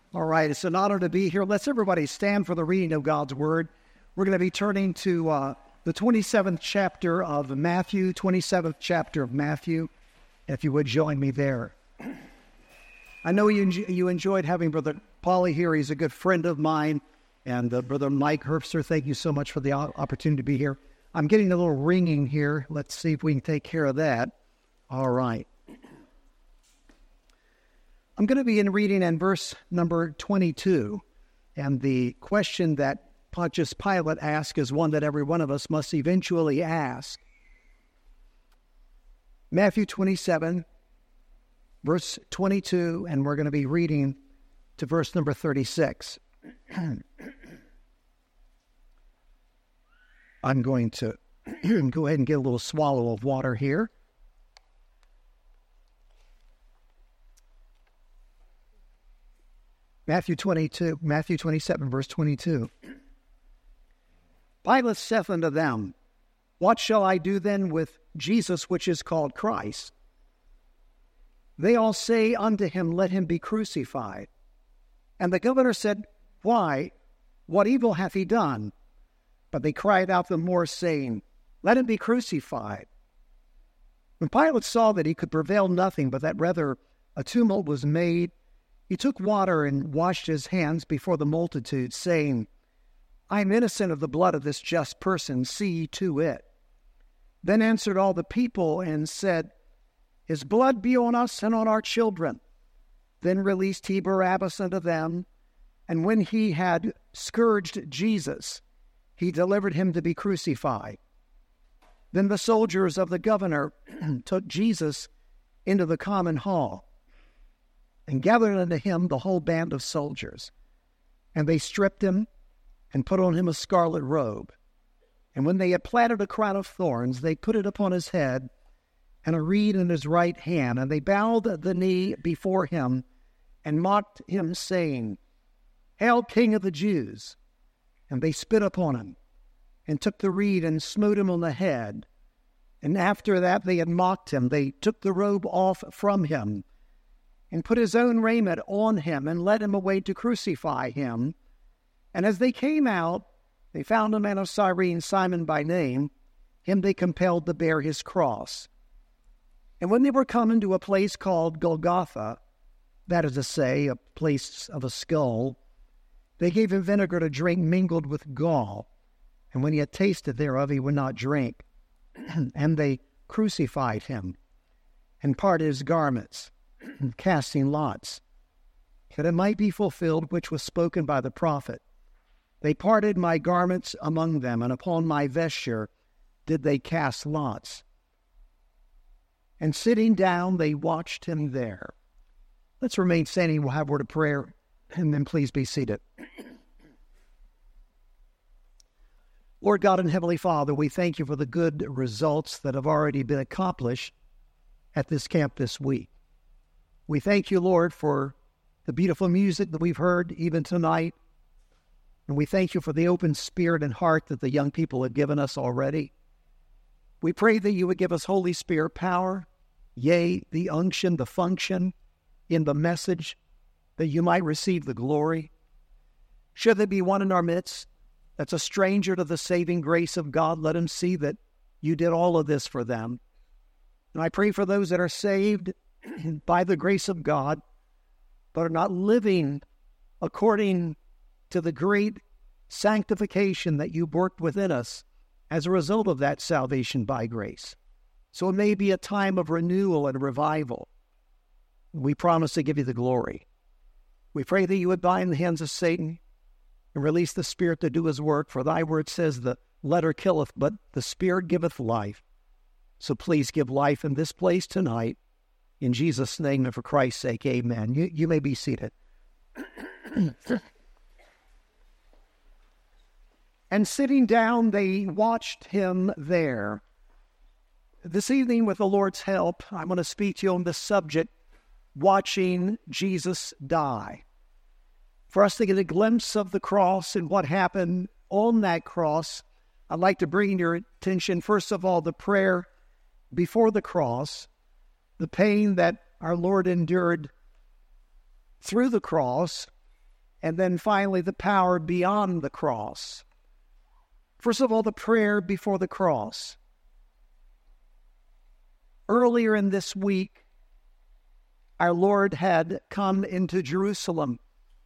All right, it's an honor to be here. Let's everybody stand for the reading of God's Word. We're going to be turning to the 27th chapter of Matthew, if you would join me there. I know you enjoyed having Brother Paulie here. He's a good friend of mine. And Brother Mike Herbster, thank you so much for the opportunity to be here. I'm getting a little ringing here. Let's see if we can take care of that. All right. I'm going to begin reading in verse number 22, and the question that Pontius Pilate asked is one that every one of us must eventually ask. Matthew 27, verse 22, and we're going to be reading to verse number 36. I'm going to go ahead and get a little swallow of water here. Matthew 27, verse 22. Pilate saith unto them, What shall I do then with Jesus which is called Christ? They all say unto him, Let him be crucified. And the governor said, Why? What evil hath he done? But they cried out the more, saying, Let him be crucified. When Pilate saw that he could prevail nothing, but that rather a tumult was made, he took water and washed his hands before the multitude, saying, I am innocent of the blood of this just person, see to it. Then answered all the people and said, His blood be on us and on our children. Then released he Barabbas unto them, and when he had scourged Jesus, he delivered him to be crucified. Then the soldiers of the governor took Jesus into the common hall, and gathered unto him the whole band of soldiers. And they stripped him, and put on him a scarlet robe. And when they had platted a crown of thorns, they put it upon his head, and a reed in his right hand. And they bowed the knee before him, and mocked him, saying, Hail, King of the Jews! And they spit upon him, and took the reed, and smote him on the head. And after that they had mocked him, they took the robe off from him, and put his own raiment on him, and led him away to crucify him. And as they came out, they found a man of Cyrene, Simon by name. Him they compelled to bear his cross. And when they were come into a place called Golgotha, that is to say, a place of a skull, they gave him vinegar to drink mingled with gall. And when he had tasted thereof, he would not drink. And they crucified him, and parted his garments, casting lots, that it might be fulfilled which was spoken by the prophet. They parted my garments among them, and upon my vesture did they cast lots. And sitting down, they watched him there. Let's remain standing. We'll have a word of prayer, and then please be seated. Lord God and Heavenly Father, we thank you for the good results that have already been accomplished at this camp this week. We thank you, Lord, for the beautiful music that we've heard even tonight. And we thank you for the open spirit and heart that the young people have given us already. We pray that you would give us Holy Spirit power, yea, the unction, the function in the message, that you might receive the glory. Should there be one in our midst that's a stranger to the saving grace of God, let him see that you did all of this for them. And I pray for those that are saved by the grace of God, but are not living according to the great sanctification that you worked within us as a result of that salvation by grace. So it may be a time of renewal and revival. We promise to give you the glory. We pray that you would bind the hands of Satan and release the Spirit to do his work, for thy word says the letter killeth, but the Spirit giveth life. So please give life in this place tonight. In Jesus' name and for Christ's sake, amen. You may be seated. And sitting down, they watched him there. This evening, with the Lord's help, I'm going to speak to you on the subject, watching Jesus die. For us to get a glimpse of the cross and what happened on that cross, I'd like to bring your attention, first of all, the prayer before the cross, the pain that our Lord endured through the cross, and then finally the power beyond the cross. First of all, the prayer before the cross. Earlier in this week, our Lord had come into Jerusalem.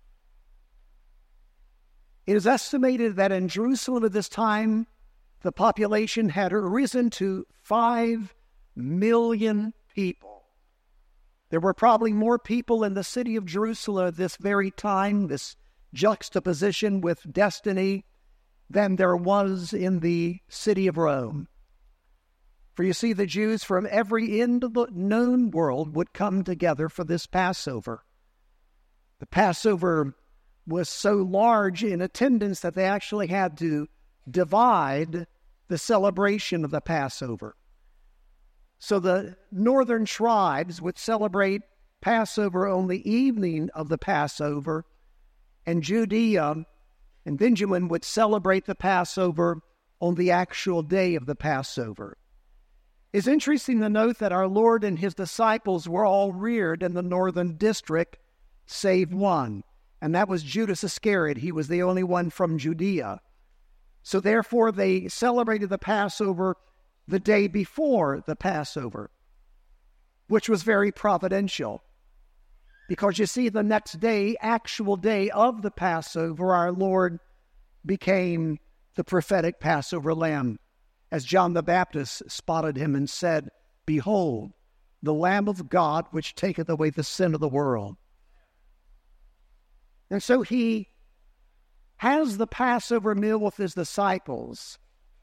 It is estimated that in Jerusalem at this time, the population had risen to 5 million people. There were probably more people in the city of Jerusalem at this very time, this juxtaposition with destiny, than there was in the city of Rome. For you see, the Jews from every end of the known world would come together for this Passover. The Passover was so large in attendance that they actually had to divide the celebration of the Passover. So the northern tribes would celebrate Passover on the evening of the Passover, and Judea and Benjamin would celebrate the Passover on the actual day of the Passover. It's interesting to note that our Lord and his disciples were all reared in the northern district, save one, and that was Judas Iscariot. He was the only one from Judea. So therefore they celebrated the Passover the day before the Passover, which was very providential. Because you see, the next day, actual day of the Passover, our Lord became the prophetic Passover lamb, as John the Baptist spotted him and said, "Behold, the Lamb of God, which taketh away the sin of the world." And so he has the Passover meal with his disciples.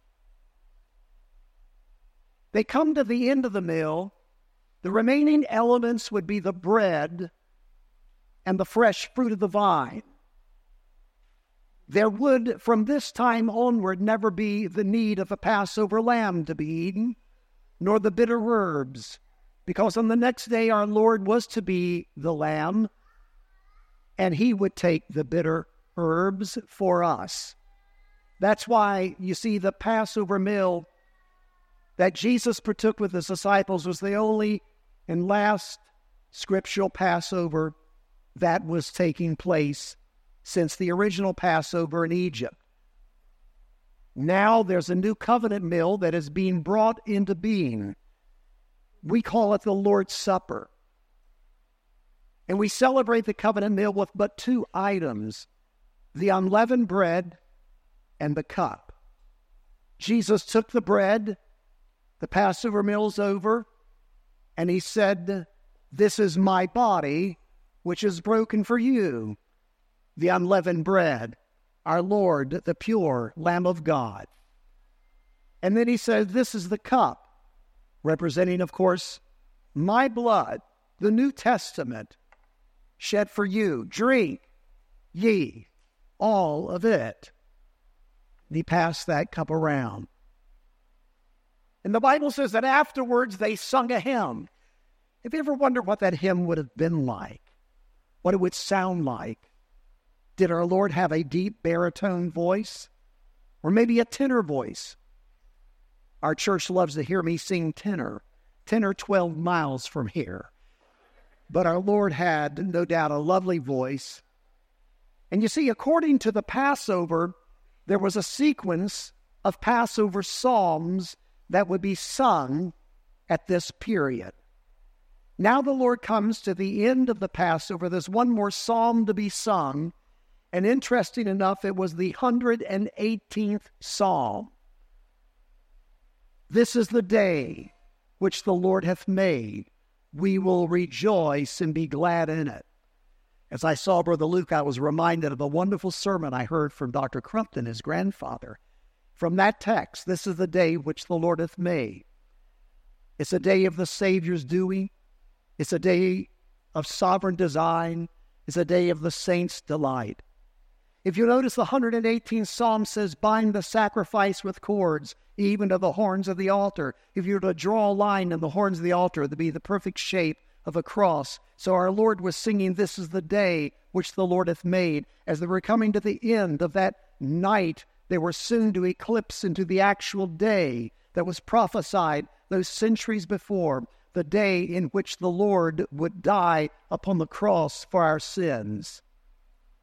They come to the end of the meal. The remaining elements would be the bread and the fresh fruit of the vine. There would, from this time onward, never be the need of a Passover lamb to be eaten, nor the bitter herbs, because on the next day our Lord was to be the lamb, and he would take the bitter herbs for us. That's why you see the Passover meal that Jesus partook with his disciples was the only and last scriptural Passover that was taking place since the original Passover in Egypt. Now there's a new covenant meal that is being brought into being. We call it the Lord's Supper. And we celebrate the covenant meal with but 2 items, the unleavened bread and the cup. Jesus took the bread, the Passover meal's over, and he said, "This is my body, which is broken for you." The unleavened bread, our Lord, the pure Lamb of God. And then he said, "This is the cup," representing, of course, my blood, the New Testament, shed for you. "Drink ye all of it." And he passed that cup around. And the Bible says that afterwards they sung a hymn. Have you ever wondered what that hymn would have been like? What it would sound like? Did our Lord have a deep baritone voice? Or maybe a tenor voice? Our church loves to hear me sing tenor. 10 or 12 miles from here. But our Lord had, no doubt, a lovely voice. And you see, according to the Passover, there was a sequence of Passover psalms that would be sung at this period. Now the Lord comes to the end of the Passover. There's one more psalm to be sung. And interesting enough, it was the 118th psalm. "This is the day which the Lord hath made. We will rejoice and be glad in it." As I saw Brother Luke, I was reminded of a wonderful sermon I heard from Dr. Crumpton, his grandfather. From that text, "This is the day which the Lord hath made." It's a day of the Savior's doing. It's a day of sovereign design. It's a day of the saints' delight. If you notice, the 118th Psalm says, "Bind the sacrifice with cords, even to the horns of the altar." If you were to draw a line in the horns of the altar, it would be the perfect shape of a cross. So our Lord was singing, "This is the day which the Lord hath made." As they were coming to the end of that night, they were soon to eclipse into the actual day that was prophesied those centuries before, the day in which the Lord would die upon the cross for our sins.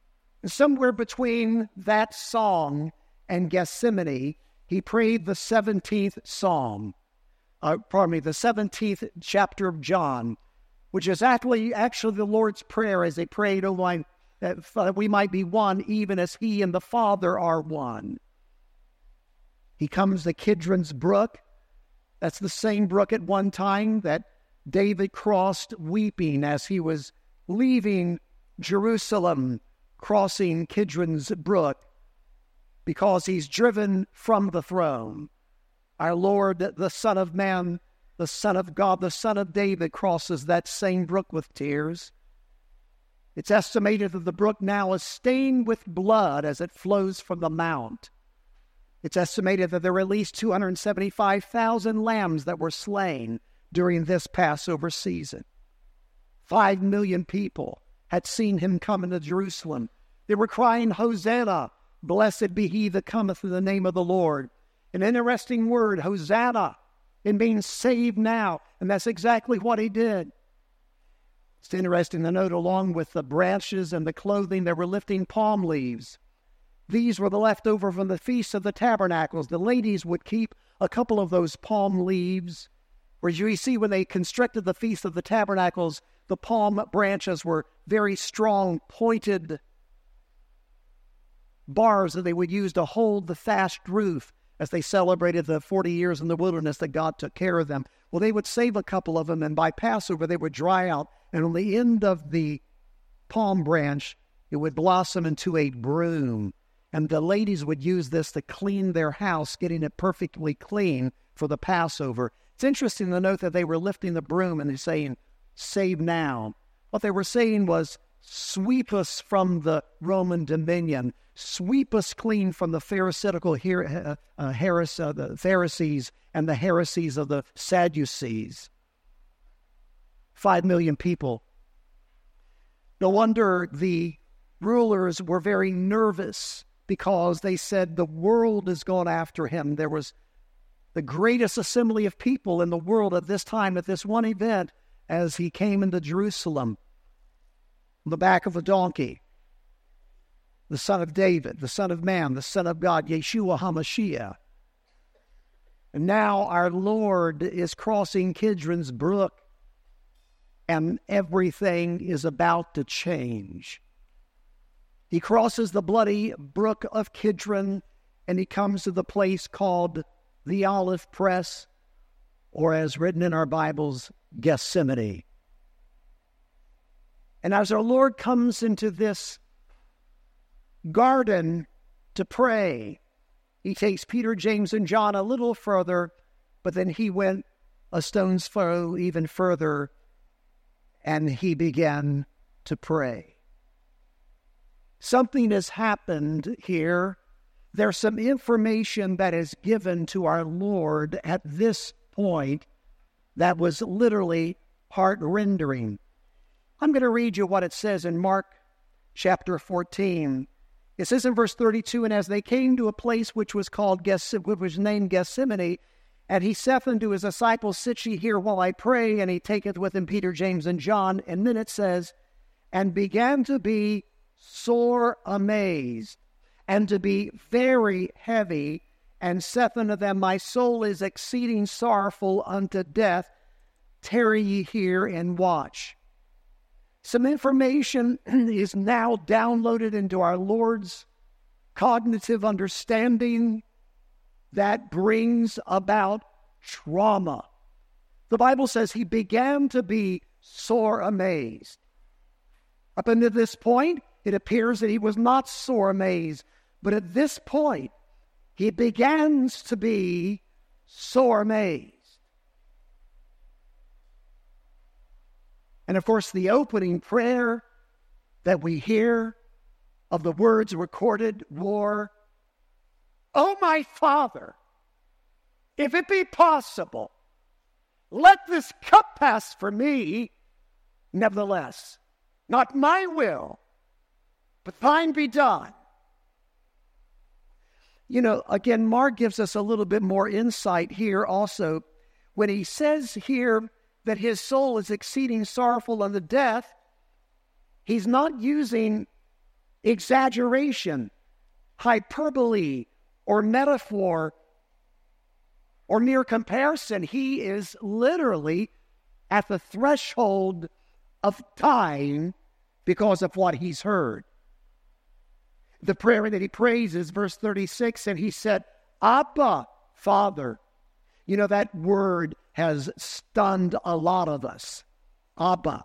Somewhere between that song and Gethsemane, he prayed the 17th psalm. The 17th chapter of John, which is actually the Lord's Prayer as they prayed, "Oh, my, that we might be one, even as he and the Father are one." He comes to Kidron's Brook. That's the same brook at one time that David crossed weeping as he was leaving Jerusalem, crossing Kidron's Brook, because he's driven from the throne. Our Lord, the Son of Man, the Son of God, the Son of David, crosses that same brook with tears. It's estimated that the brook now is stained with blood as it flows from the mount. It's estimated that there were at least 275,000 lambs that were slain during this Passover season. 5 million people had seen him come into Jerusalem. They were crying, "Hosanna, blessed be he that cometh in the name of the Lord." An interesting word, Hosanna. It means save now, and that's exactly what he did. It's interesting to note, along with the branches and the clothing, they were lifting palm leaves. These were the leftover from the Feast of the Tabernacles. The ladies would keep a couple of those palm leaves, where you see when they constructed the Feast of the Tabernacles, the palm branches were very strong, pointed bars that they would use to hold the thatched roof as they celebrated the 40 years in the wilderness that God took care of them. Well, they would save a couple of them, and by Passover they would dry out, and on the end of the palm branch, it would blossom into a broom. And the ladies would use this to clean their house, getting it perfectly clean for the Passover. It's interesting to note that they were lifting the broom and they're saying, "Save now." What they were saying was, "Sweep us from the Roman dominion. Sweep us clean from the Pharisaical the Pharisees and the heresies of the Sadducees." 5 million people. No wonder the rulers were very nervous, because they said the world is going after him. There was the greatest assembly of people in the world at this time, at this one event, as he came into Jerusalem on the back of a donkey. The Son of David, the Son of Man, the Son of God, Yeshua HaMashiach. And now our Lord is crossing Kidron's Brook, and everything is about to change. He crosses the bloody brook of Kidron, and he comes to the place called the Olive Press, or as written in our Bibles, Gethsemane. And as our Lord comes into this garden to pray, he takes Peter, James, and John a little further, but then he went a stone's throw even further, and he began to pray. Something has happened here. There's some information that is given to our Lord at this point that was literally heart-rendering. I'm going to read you what it says in Mark chapter 14. It says in verse 32, "And as they came to a place which was named Gethsemane, and he saith unto his disciples, Sit ye here while I pray, and he taketh with him Peter, James, and John." And then it says, "And began to be sore amazed, and to be very heavy, and saith unto them, My soul is exceeding sorrowful unto death. Tarry ye here and watch." Some information is now downloaded into our Lord's cognitive understanding that brings about trauma. The Bible says he began to be sore amazed. Up until this point, it appears that he was not sore amazed, but at this point, he begins to be sore amazed. And of course, the opening prayer that we hear of the words recorded were, "Oh, my Father, if it be possible, let this cup pass from me. Nevertheless, not my will, but thine be done." You know, again, Mark gives us a little bit more insight here also. When he says here that his soul is exceeding sorrowful unto death, he's not using exaggeration, hyperbole, or metaphor, or mere comparison. He is literally at the threshold of dying because of what he's heard. The prayer that he prays is verse 36, and he said, Abba, Father. You know, that word has stunned a lot of us. Abba.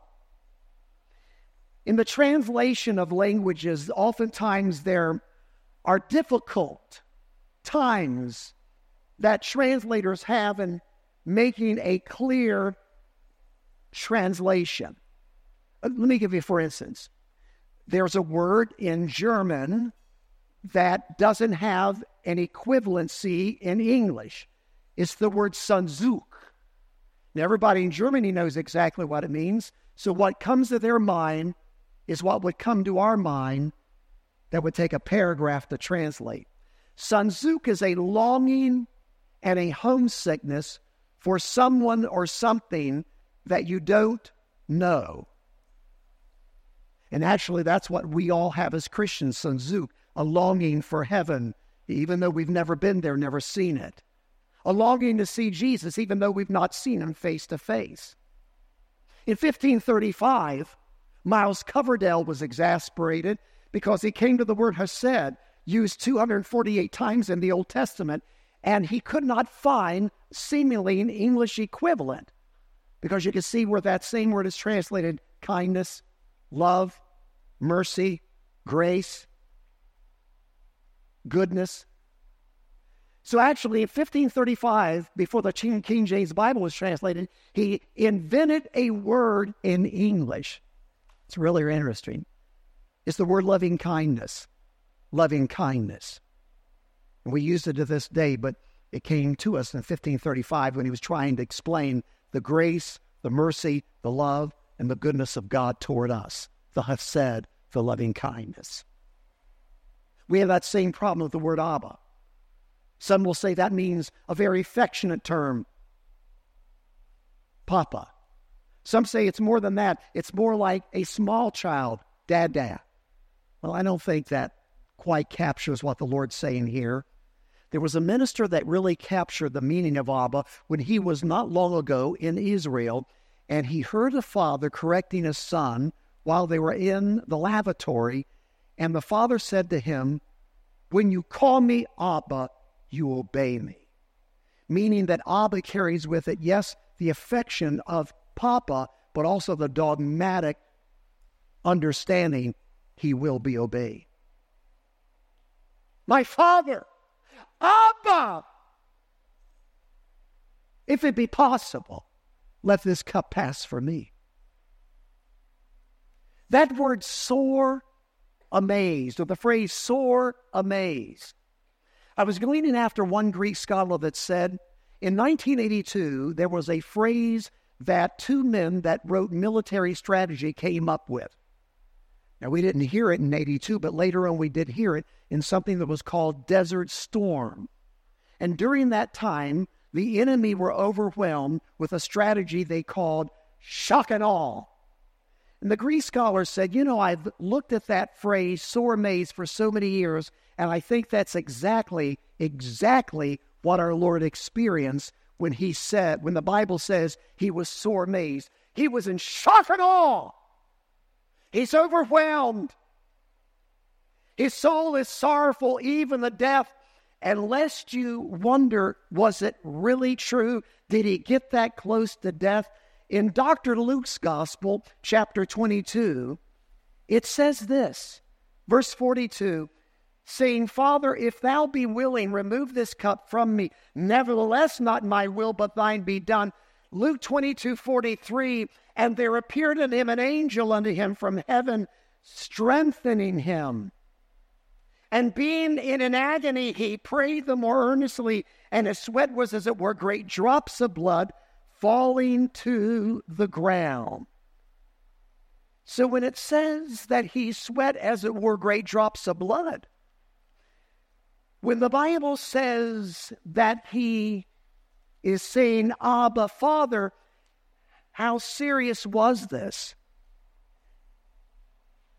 In the translation of languages, oftentimes there are difficult times that translators have in making a clear translation. Let me give you, for instance, there's a word in German that doesn't have an equivalency in English. It's the word Sehnsucht. Now, everybody in Germany knows exactly what it means. So what comes to their mind is what would come to our mind that would take a paragraph to translate. Sehnsucht is a longing and a homesickness for someone or something that you don't know. And actually, that's what we all have as Christians, Sehnsucht, a longing for heaven, even though we've never been there, never seen it. A longing to see Jesus, even though we've not seen him face to face. In 1535, Miles Coverdale was exasperated because he came to the word hesed, used 248 times in the Old Testament, and he could not find seemingly an English equivalent, because you can see where that same word is translated: kindness, love, mercy, grace, goodness. So actually, in 1535, before the King James Bible was translated, he invented a word in English. It's really interesting. It's the word loving kindness. Loving kindness. And we use it to this day, but it came to us in 1535 when he was trying to explain the grace, the mercy, the love, and the goodness of God toward us. The hesed, the loving kindness. We have that same problem with the word Abba. Some will say that means a very affectionate term, Papa. Some say it's more than that. It's more like a small child, Dada. Well, I don't think that quite captures what the Lord's saying here. There was a minister that really captured the meaning of Abba when he was not long ago in Israel, and he heard a father correcting his son while they were in the lavatory, and the father said to him, "When you call me Abba, you obey me." Meaning that Abba carries with it, yes, the affection of Papa, but also the dogmatic understanding he will be obeyed. My Father, Abba, if it be possible, let this cup pass from me. That word sore amazed, or the phrase sore amazed. I was gleaning after one Greek scholar that said, in 1982, there was a phrase that two men that wrote military strategy came up with. Now, we didn't hear it in 82, but later on we did hear it in something that was called Desert Storm. And during that time, the enemy were overwhelmed with a strategy they called shock and awe. And the Greek scholar said, I've looked at that phrase, sore amazed, for so many years, and I think that's exactly what our Lord experienced when the Bible says he was sore amazed. He was in shock and awe. He's overwhelmed. His soul is sorrowful, even to death. And lest you wonder, was it really true? Did he get that close to death? In Dr. Luke's Gospel, chapter 22, it says this, verse 42, saying, "Father, if thou be willing, remove this cup from me. Nevertheless, not my will, but thine be done." Luke 22:43, "And there appeared unto him an angel unto him from heaven, strengthening him. And being in an agony, he prayed the more earnestly, and his sweat was as it were great drops of blood falling to the ground." So when it says that he sweat as it were great drops of blood, when the Bible says that he is saying, "Abba, Father," how serious was this?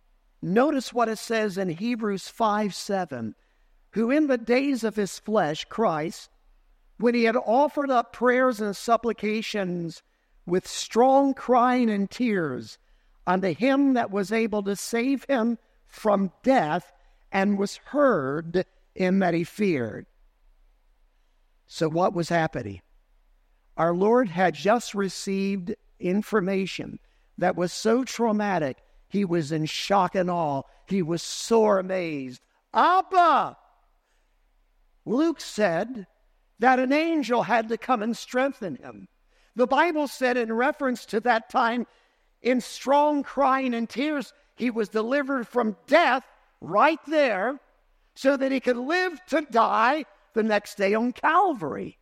Notice what it says in Hebrews 5:7. Who in the days of his flesh, Christ, when he had offered up prayers and supplications with strong crying and tears unto him that was able to save him from death, and was heard in that he feared. So what was happening? Our Lord had just received information that was so traumatic, he was in shock and awe. He was sore amazed. Abba! Luke said that an angel had to come and strengthen him. The Bible said in reference to that time, in strong crying and tears, he was delivered from death right there so that he could live to die the next day on Calvary.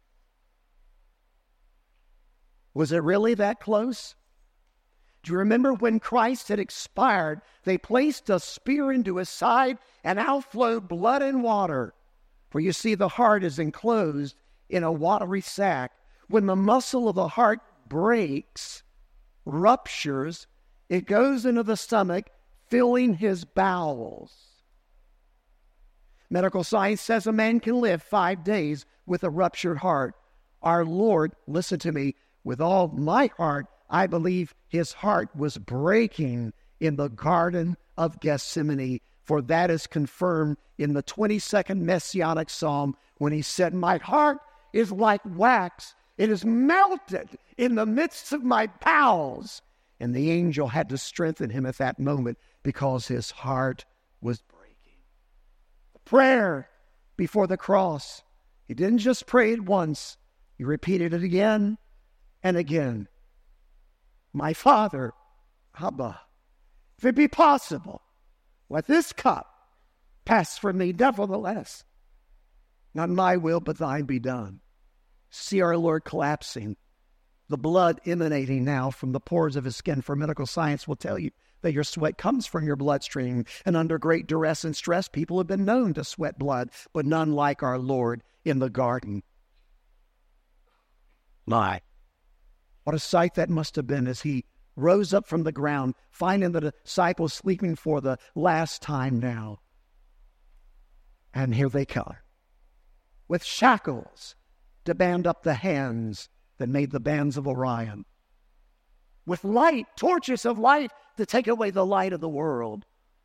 Was it really that close? Do you remember when Christ had expired, they placed a spear into his side and out flowed blood and water? For you see, the heart is enclosed in a watery sac. When the muscle of the heart breaks, ruptures, it goes into the stomach, filling his bowels. Medical science says a man can live 5 days with a ruptured heart. Our Lord, listen to me, with all my heart, I believe his heart was breaking in the Garden of Gethsemane, for that is confirmed in the 22nd Messianic Psalm when he said, my heart is like wax. It is melted in the midst of my bowels. And the angel had to strengthen him at that moment because his heart was breaking. The prayer before the cross, he didn't just pray it once. He repeated it again and again. My Father, Abba, if it be possible, let this cup pass from me. Nevertheless, not my will, but thine be done. See our Lord collapsing, the blood emanating now from the pores of his skin. For medical science will tell you that your sweat comes from your bloodstream. And under great duress and stress, people have been known to sweat blood, but none like our Lord in the garden. My, what a sight that must have been as he rose up from the ground, finding the disciples sleeping for the last time now. And here they come, with shackles to band up the hands that made the bands of Orion, with light, torches of light to take away the light of the world.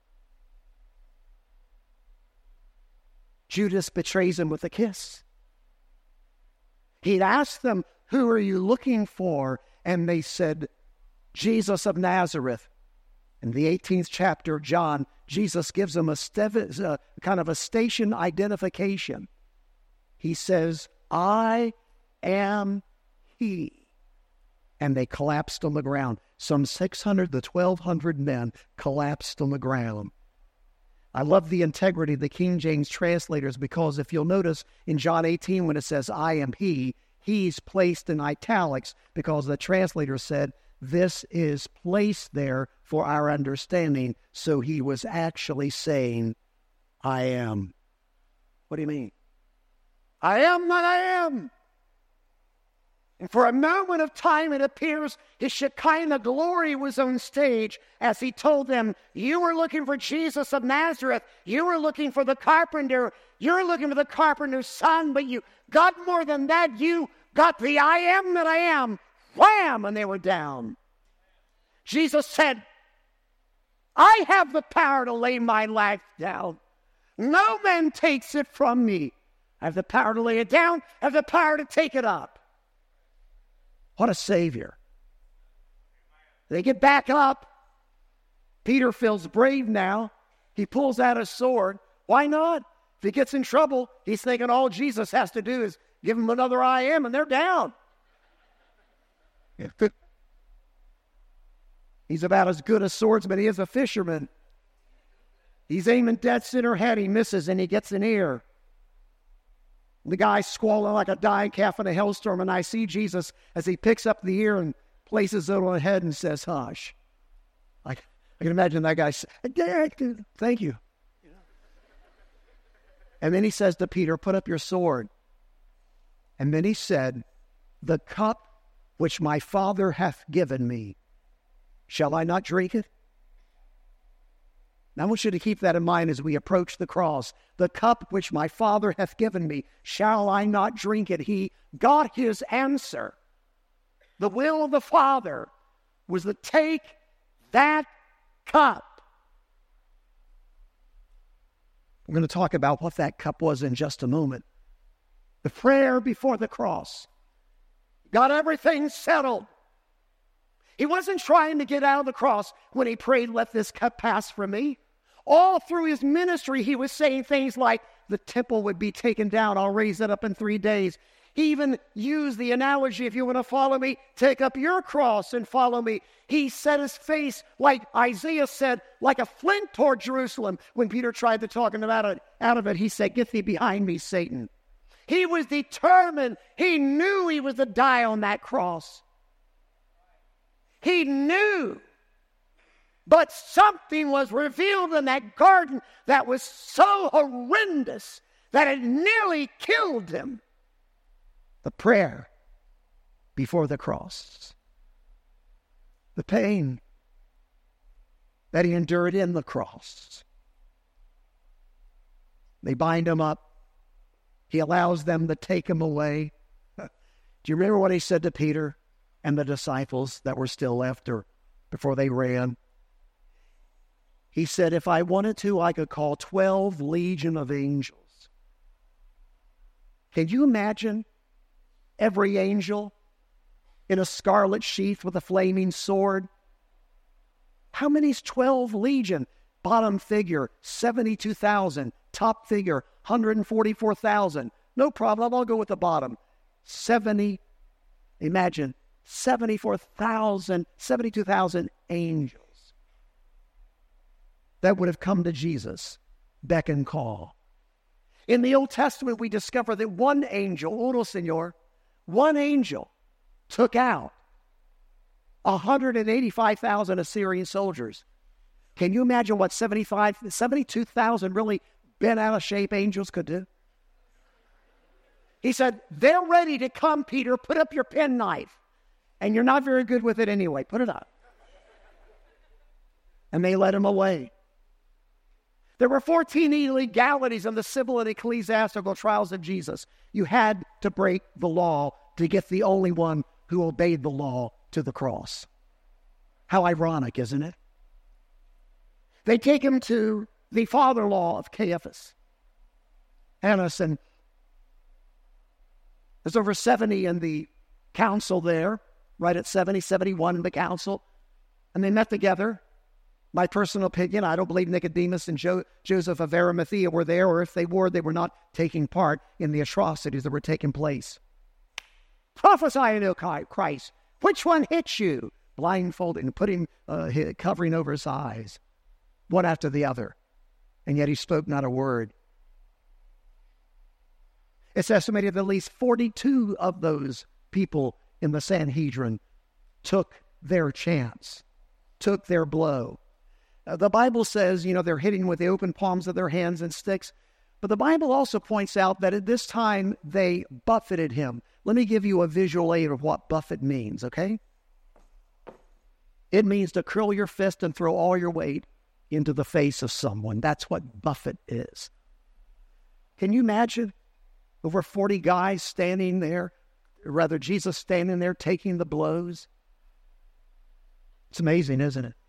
Judas betrays him with a kiss. He'd asked them, who are you looking for? And they said, Jesus of Nazareth. In the 18th chapter of John, Jesus gives them a kind of a station identification. He says, I am he. And they collapsed on the ground. Some 600 to 1,200 men collapsed on the ground. I love the integrity of the King James translators, because if you'll notice in John 18 when it says, I am he, he's placed in italics because the translator said, this is placed there for our understanding. So he was actually saying, I am. What do you mean? I am that I am. And for a moment of time, it appears his Shekinah glory was on stage as he told them, you were looking for Jesus of Nazareth. You were looking for the carpenter. You're looking for the carpenter's son, but you got more than that. You got the I am that I am. Wham! And they were down. Jesus said, I have the power to lay my life down. No man takes it from me. I have the power to lay it down. I have the power to take it up. What a Savior. They get back up. Peter feels brave now. He pulls out his sword. Why not? If he gets in trouble, he's thinking all Jesus has to do is give him another I am, and they're down. He's about as good a swordsman he is a fisherman. He's aiming dead center head. He misses, and he gets an ear. The guy's squalling like a dying calf in a hailstorm, and I see Jesus as he picks up the ear and places it on the head and says, hush. I can imagine that guy saying, thank you. And then he says to Peter, put up your sword. And then he said, the cup which my Father hath given me, shall I not drink it? Now, I want you to keep that in mind as we approach the cross. The cup which my Father hath given me, shall I not drink it? He got his answer. The will of the Father was to take that cup. We're going to talk about what that cup was in just a moment. The prayer before the cross got everything settled. He wasn't trying to get out of the cross when he prayed, let this cup pass from me. All through his ministry, he was saying things like, the temple would be taken down, I'll raise it up in 3 days. He even used the analogy, if you want to follow me, take up your cross and follow me. He set his face, like Isaiah said, like a flint toward Jerusalem. When Peter tried to talk him out of it, he said, get thee behind me, Satan. He was determined. He knew he was to die on that cross. He knew. But something was revealed in that garden that was so horrendous that it nearly killed him. The prayer before the cross. The pain that he endured in the cross. They bind him up. He allows them to take him away. Do you remember what he said to Peter and the disciples that were still left or before they ran? He said, if I wanted to, I could call 12 legion of angels. Can you imagine every angel in a scarlet sheath with a flaming sword? How many's 12 legion? Bottom figure, 72,000. Top figure, 144,000. No problem, I'll go with the bottom. 72,000 angels that would have come to Jesus, beck and call. In the Old Testament, we discover that one angel, one angel took out 185,000 Assyrian soldiers. Can you imagine what 72,000 really bent out of shape angels could do? He said, they're ready to come, Peter. Put up your penknife. And you're not very good with it anyway. Put it up. And they led him away. There were 14 illegalities in the civil and ecclesiastical trials of Jesus. You had to break the law to get the only one who obeyed the law to the cross. How ironic, isn't it? They take him to the father-in-law of Caiaphas, Annas, and there's over 70 in the council there, right at 70, 71 in the council, and they met together. My personal opinion, I don't believe Nicodemus and Joseph of Arimathea were there, or if they were not taking part in the atrocities that were taking place. Prophesy in Christ. Which one hit you? Blindfolded and put him covering over his eyes, one after the other. And yet he spoke not a word. It's estimated that at least 42 of those people in the Sanhedrin took their chance, took their blow. The Bible says, they're hitting with the open palms of their hands and sticks. But the Bible also points out that at this time they buffeted him. Let me give you a visual aid of what buffet means, okay? It means to curl your fist and throw all your weight into the face of someone. That's what buffet is. Can you imagine over 40 guys standing there, or rather Jesus standing there taking the blows? It's amazing, isn't it?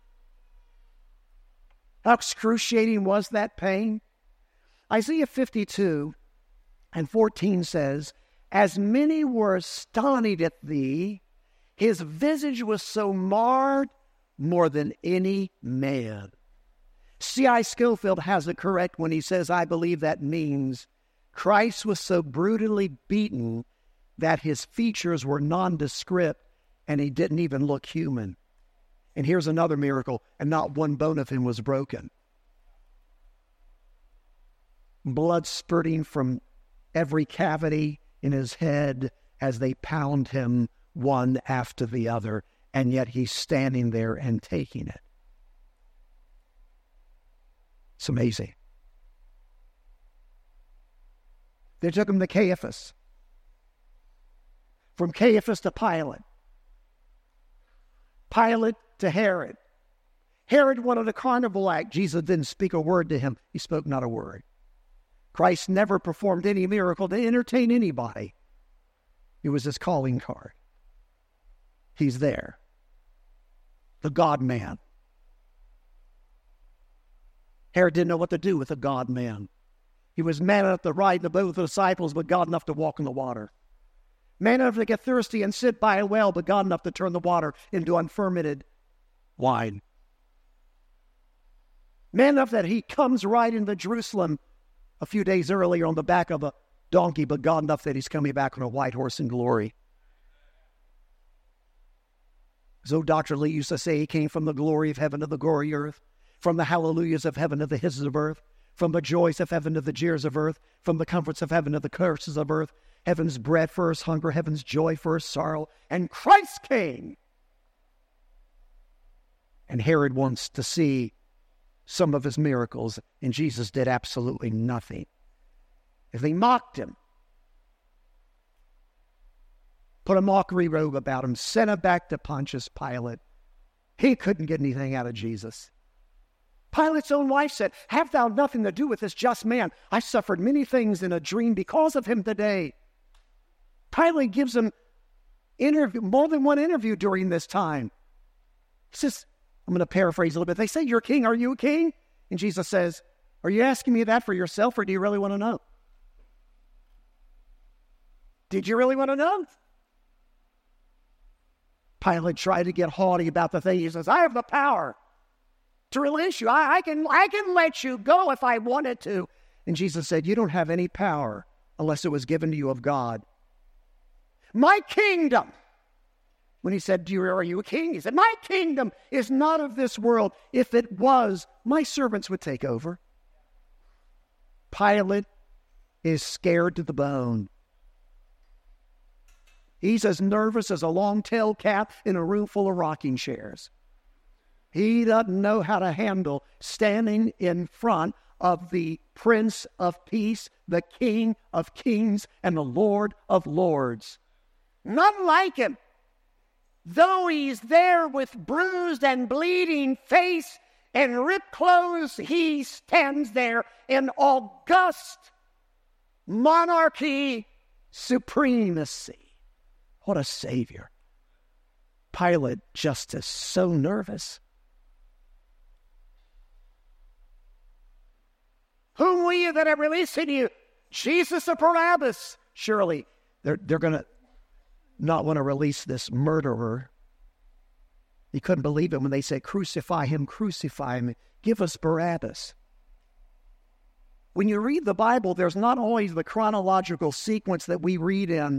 How excruciating was that pain? Isaiah 52 and 14 says, as many were astonished at thee, his visage was so marred more than any man. C.I. Scofield has it correct when he says, I believe that means Christ was so brutally beaten that his features were nondescript and he didn't even look human. And here's another miracle, and not one bone of him was broken. Blood spurting from every cavity in his head as they pound him one after the other, and yet he's standing there and taking it. It's amazing. They took him to Caiaphas. From Caiaphas to Pilate. Pilate to Herod. Herod wanted a carnival act. Jesus didn't speak a word to him. He spoke not a word. Christ never performed any miracle to entertain anybody. It was his calling card. He's there. The God-man. Herod didn't know what to do with the God-man. He was man enough to ride in the boat with the disciples, but God enough to walk in the water. Man enough to get thirsty and sit by a well, but God enough to turn the water into unfermented wine. Man enough that he comes right into Jerusalem a few days earlier on the back of a donkey, but God enough that he's coming back on a white horse in glory. As old Dr. Lee used to say, he came from the glory of heaven to the glory of earth, from the hallelujahs of heaven to the hisses of earth, from the joys of heaven to the jeers of earth, from the comforts of heaven to the curses of earth. Heaven's bread first hunger, heaven's joy first sorrow, and Christ came. And Herod wants to see some of his miracles, and Jesus did absolutely nothing. If they mocked him, put a mockery robe about him, sent him back to Pontius Pilate, he couldn't get anything out of Jesus. Pilate's own wife said, "Have thou nothing to do with this just man? I suffered many things in a dream because of him today." Pilate gives him more than one interview during this time. He says, I'm going to paraphrase a little bit. They say, "You're king. Are you a king?" And Jesus says, "Are you asking me that for yourself, or do you really want to know?" Did you really want to know? Pilate tried to get haughty about the thing. He says, "I have the power to release you. I can let you go if I wanted to." And Jesus said, "You don't have any power unless it was given to you of God. My kingdom," when he said, "Are you a king?" He said, "My kingdom is not of this world. If it was, my servants would take over." Pilate is scared to the bone. He's as nervous as a long-tailed cat in a room full of rocking chairs. He doesn't know how to handle standing in front of the Prince of Peace, the King of Kings, and the Lord of Lords. None like him. Though he's there with bruised and bleeding face and ripped clothes, he stands there in august monarchy supremacy. What a Savior. Pilate just is so nervous. "Whom will you that have released to you? Jesus or Barabbas?" Surely they're going to not want to release this murderer. He couldn't believe it when they said, "Crucify him, crucify him. Give us Barabbas." When you read the Bible, there's not always the chronological sequence that we read in.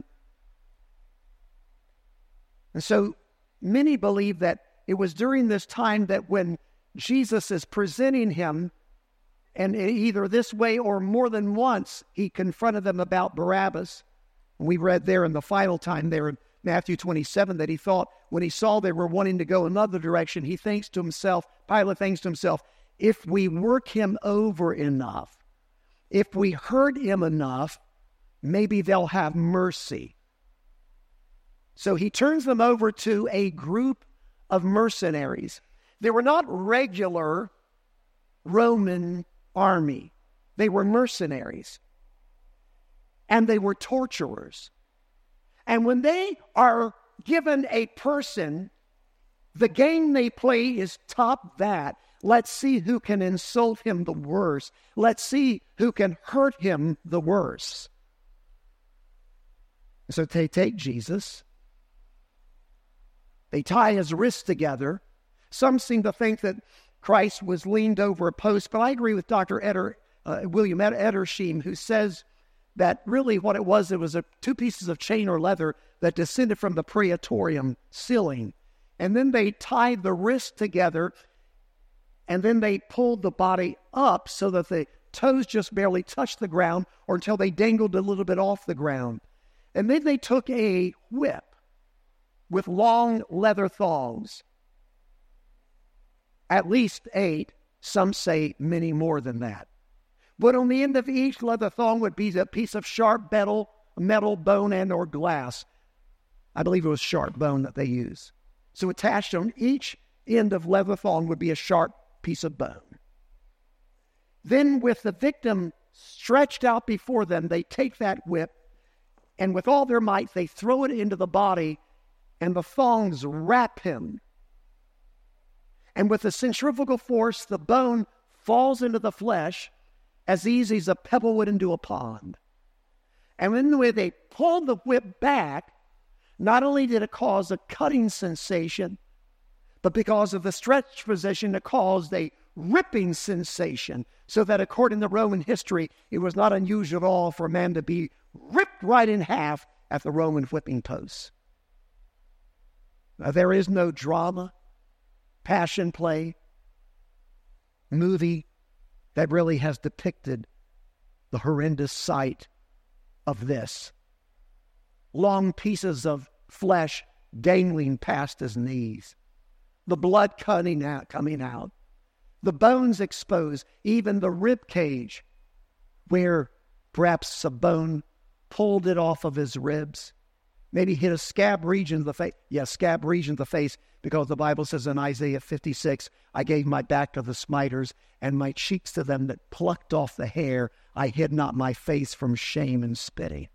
And so many believe that it was during this time that when Jesus is presenting him, and either this way or more than once, he confronted them about Barabbas. And we read there in the final time there in Matthew 27 that he thought when he saw they were wanting to go another direction, Pilate thinks to himself, if we work him over enough, if we hurt him enough, maybe they'll have mercy. So he turns them over to a group of mercenaries. They were not regular Roman army. They were mercenaries. And they were torturers. And when they are given a person, the game they play is top that. Let's see who can insult him the worst. Let's see who can hurt him the worst. So they take Jesus. They tie his wrists together. Some seem to think that Christ was leaned over a post, but I agree with Dr. William Edersheim, who says that really what it was two pieces of chain or leather that descended from the praetorium ceiling. And then they tied the wrists together, and then they pulled the body up so that the toes just barely touched the ground or until they dangled a little bit off the ground. And then they took a whip with long leather thongs, at least 8, some say many more than that. But on the end of each leather thong would be a piece of sharp metal, bone, and or glass. I believe it was sharp bone that they used. So attached on each end of leather thong would be a sharp piece of bone. Then with the victim stretched out before them, they take that whip, and with all their might, they throw it into the body, and the thongs wrap him. And with the centrifugal force, the bone falls into the flesh as easy as a pebble would into a pond. And when they pulled the whip back, not only did it cause a cutting sensation, but because of the stretched position, it caused a ripping sensation, so that according to Roman history, it was not unusual at all for a man to be ripped right in half at the Roman whipping post. Now, there is no drama, passion play, movie that really has depicted the horrendous sight of this. Long pieces of flesh dangling past his knees, the blood coming out, the bones exposed, even the rib cage, where perhaps a bone pulled it off of his ribs, maybe hit a scab region of the face. Yes, scab region of the face, because the Bible says in Isaiah 56, I gave my back to the smiters, and my cheeks to them that plucked off the hair. I hid not my face from shame and spitting.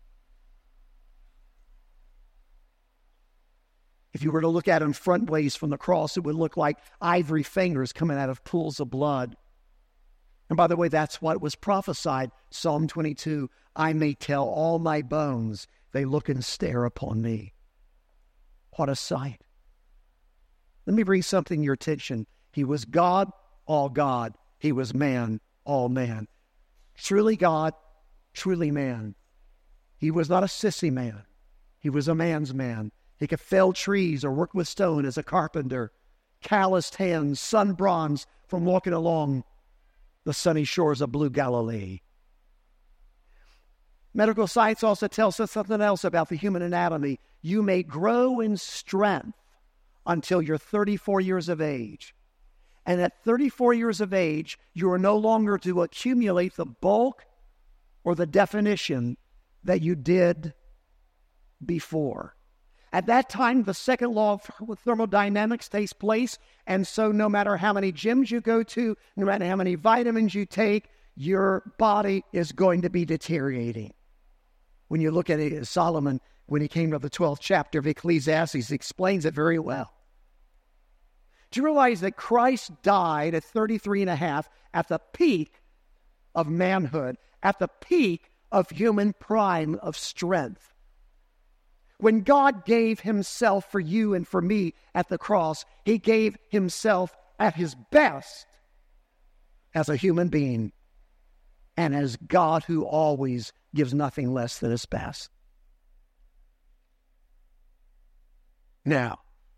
If you were to look at him front ways from the cross, it would look like ivory fingers coming out of pools of blood. And by the way, that's what was prophesied. Psalm 22, I may tell all my bones, they look and stare upon me. What a sight. Let me bring something to your attention. He was God, all God. He was man, all man. Truly God, truly man. He was not a sissy man. He was a man's man. He could fell trees or work with stone as a carpenter. Calloused hands, sun bronzed from walking along the sunny shores of blue Galilee. Medical science also tells us something else about the human anatomy. You may grow in strength until you're 34 years of age. And at 34 years of age, you are no longer to accumulate the bulk or the definition that you did before. At that time, the second law of thermodynamics takes place, and so no matter how many gyms you go to, no matter how many vitamins you take, your body is going to be deteriorating. When you look at it, Solomon, when he came to the 12th chapter of Ecclesiastes, explains it very well. Do you realize that Christ died at 33 and a half at the peak of manhood, at the peak of human prime of strength? When God gave himself for you and for me at the cross, he gave himself at his best as a human being and as God who always gives nothing less than his best. Now,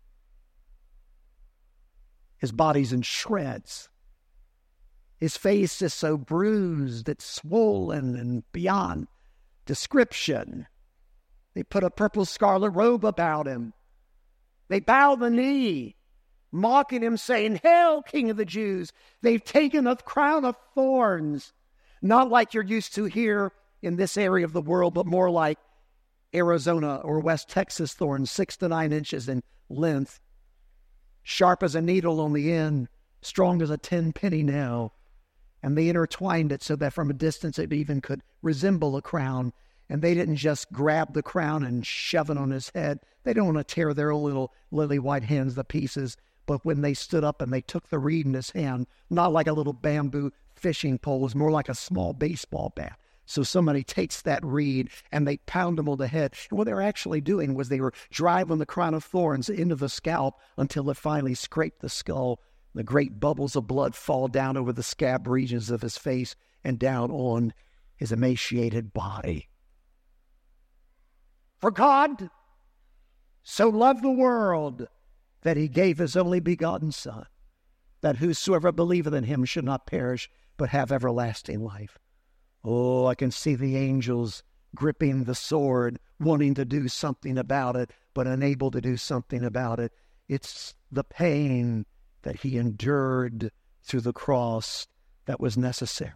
his body's in shreds. His face is so bruised, it's swollen and beyond description. They put a purple scarlet robe about him. They bow the knee, mocking him, saying, Hail, King of the Jews. They've taken a crown of thorns, not like you're used to here in this area of the world, but more like Arizona or West Texas thorns, 6 to 9 inches in length, sharp as a needle on the end, strong as a 10-penny nail. And they intertwined it so that from a distance it even could resemble a crown. And they didn't just grab the crown and shove it on his head. They don't want to tear their own little lily white hands to pieces. But when they stood up and they took the reed in his hand, not like a little bamboo fishing pole, it was more like a small baseball bat. So somebody takes that reed and they pound him on the head. And what they were actually doing was they were driving the crown of thorns into the scalp until it finally scraped the skull. The great bubbles of blood fall down over the scab regions of his face and down on his emaciated body. For God so loved the world that he gave his only begotten Son, that whosoever believeth in him should not perish, but have everlasting life. Oh, I can see the angels gripping the sword, wanting to do something about it, but unable to do something about it. It's the pain that he endured through the cross that was necessary.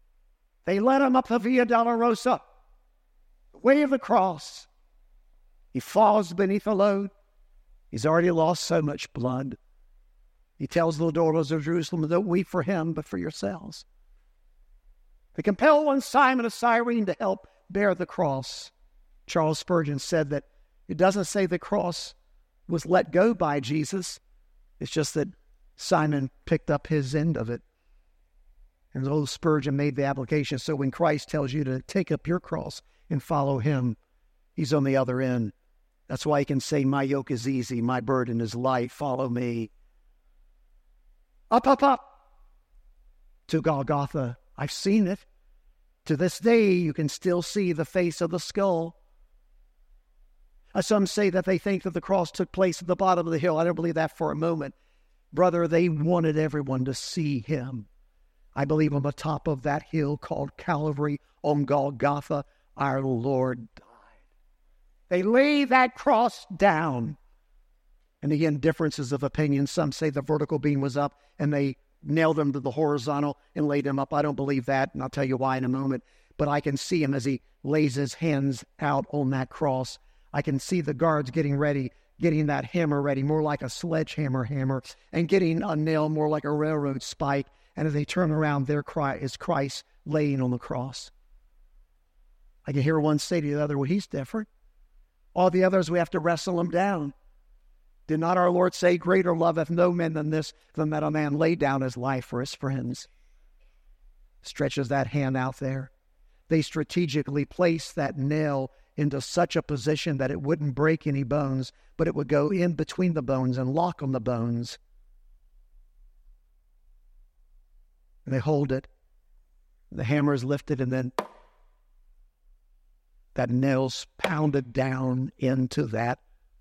They led him up the Via Dolorosa, the way of the cross. He falls beneath the load. He's already lost so much blood. He tells the daughters of Jerusalem, don't weep for him, but for yourselves. They compel one Simon of Cyrene to help bear the cross. Charles Spurgeon said that it doesn't say the cross was let go by Jesus. It's just that Simon picked up his end of it. And old Spurgeon made the application. So when Christ tells you to take up your cross and follow him, he's on the other end. That's why he can say, my yoke is easy, my burden is light, follow me. Up, up, up to Golgotha. I've seen it. To this day, you can still see the face of the skull. Some say that they think that the cross took place at the bottom of the hill. I don't believe that for a moment. Brother, they wanted everyone to see him. I believe on the top of that hill called Calvary, on Golgotha, our Lord died. They lay that cross down. And again, differences of opinion. Some say the vertical beam was up and they nailed him to the horizontal and laid him up. I don't believe that, and I'll tell you why in a moment. But I can see him as he lays his hands out on that cross. I can see the guards getting ready, getting that hammer ready, more like a sledgehammer hammer, and getting a nail more like a railroad spike. And as they turn around, there is Christ laying on the cross. I can hear one say to the other, well, he's different. All the others, we have to wrestle him down. Did not our Lord say, greater love hath no man than this, than that a man lay down his life for his friends? Stretches that hand out there. They strategically placed that nail into such a position that it wouldn't break any bones, but it would go in between the bones and lock on the bones. And they hold it. The hammer is lifted, and then that nail's pounded down into that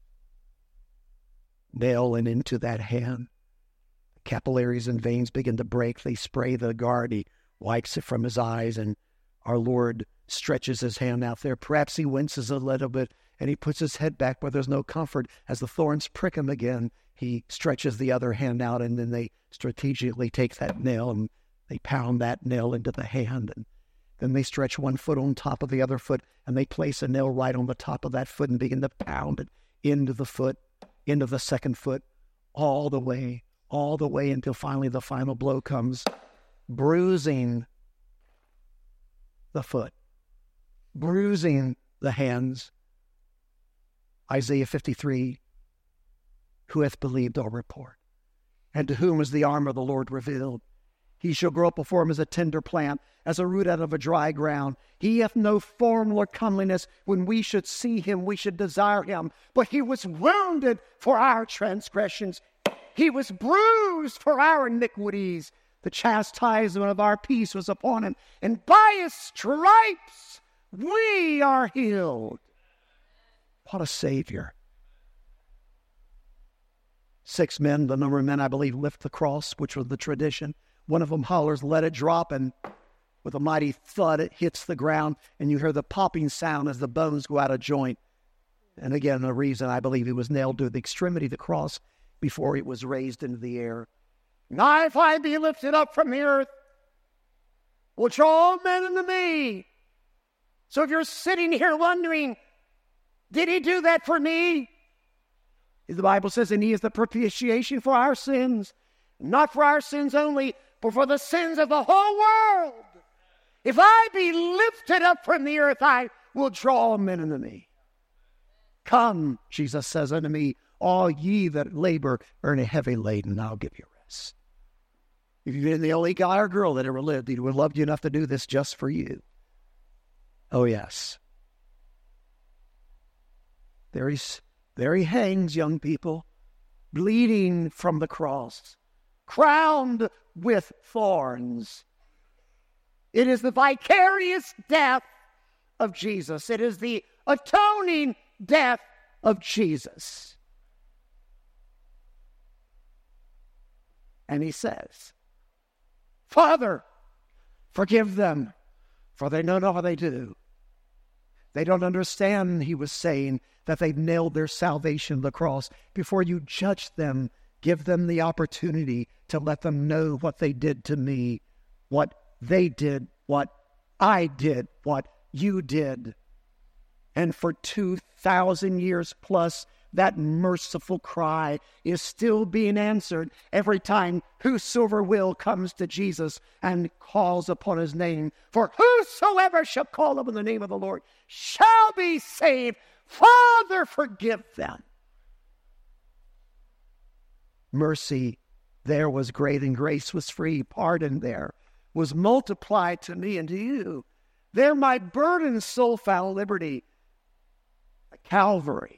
nail and into that hand. The capillaries and veins begin to break. They spray the guard. He wipes it from his eyes, and our Lord stretches his hand out there. Perhaps he winces a little bit, and he puts his head back where there's no comfort. As the thorns prick him again, he stretches the other hand out, and then they strategically take that nail and they pound that nail into the hand. And then they stretch one foot on top of the other foot, and they place a nail right on the top of that foot and begin to pound it into the foot, into the second foot, all the way until finally the final blow comes, bruising the foot, bruising the hands. Isaiah 53, who hath believed our report? And to whom is the arm of the Lord revealed? He shall grow up before him as a tender plant, as a root out of a dry ground. He hath no form nor comeliness. When we should see him, we should desire him. But he was wounded for our transgressions. He was bruised for our iniquities. The chastisement of our peace was upon him, and by his stripes we are healed. What a Savior. 6 men, the number of men I believe, lift the cross, which was the tradition. One of them hollers, let it drop, and with a mighty thud, it hits the ground, and you hear the popping sound as the bones go out of joint. And again, the reason I believe he was nailed to the extremity of the cross before it was raised into the air. Now if I be lifted up from the earth, will draw all men unto me. So if you're sitting here wondering, did he do that for me? The Bible says, and he is the propitiation for our sins, not for our sins only, but for the sins of the whole world. If I be lifted up from the earth, I will draw all men unto me. Come, Jesus says unto me, all ye that labor are heavy laden, I'll give you rest. If you've been the only guy or girl that ever lived, he would love you enough to do this just for you. Oh, yes. There he hangs, young people, bleeding from the cross, crowned with thorns. It is the vicarious death of Jesus. It is the atoning death of Jesus. And he says, Father, forgive them, for they know not what they do. They don't understand, he was saying, that they've nailed their salvation to the cross. Before you judge them, give them the opportunity to let them know what they did to me, what they did, what I did, what you did. And for 2,000 years plus, that merciful cry is still being answered every time whosoever will comes to Jesus and calls upon his name. For whosoever shall call upon the name of the Lord shall be saved. Father, forgive them. Mercy there was great and grace was free. Pardon there was multiplied to me and to you. There my burdened soul found liberty. Calvary.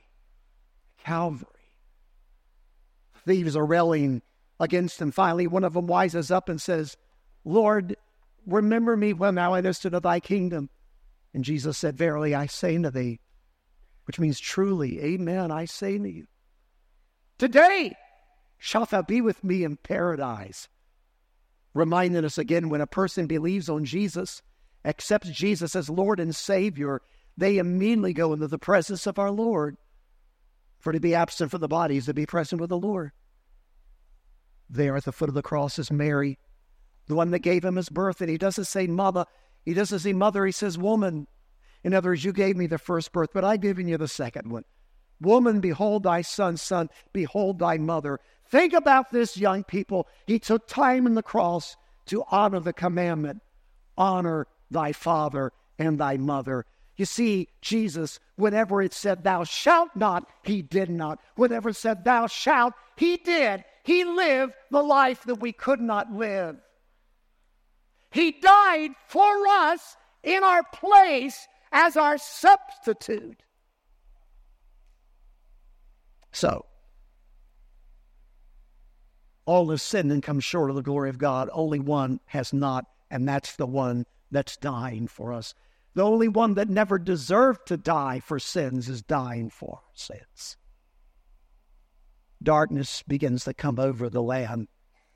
Thieves are railing against him. Finally, one of them wises up and says, Lord, remember me when thou entest into thy kingdom. And Jesus said, verily I say unto thee, which means truly, amen, I say unto you, today shalt thou be with me in paradise. Reminding us again, when a person believes on Jesus, accepts Jesus as Lord and Savior, they immediately go into the presence of our Lord. For to be absent from the body is to be present with the Lord. There at the foot of the cross is Mary, the one that gave him his birth. And he doesn't say mother. He doesn't say mother. He says woman. In other words, you gave me the first birth, but I've given you the second one. Woman, behold thy son. Son, behold thy mother. Think about this, young people. He took time in the cross to honor the commandment. Honor thy father and thy mother. You see, Jesus, whenever it said, thou shalt not, he did not. Whenever it said, thou shalt, he did. He lived the life that we could not live. He died for us in our place as our substitute. So, all have sinned and come short of the glory of God. Only one has not, and that's the one that's dying for us. The only one that never deserved to die for sins is dying for our sins. Darkness begins to come over the land.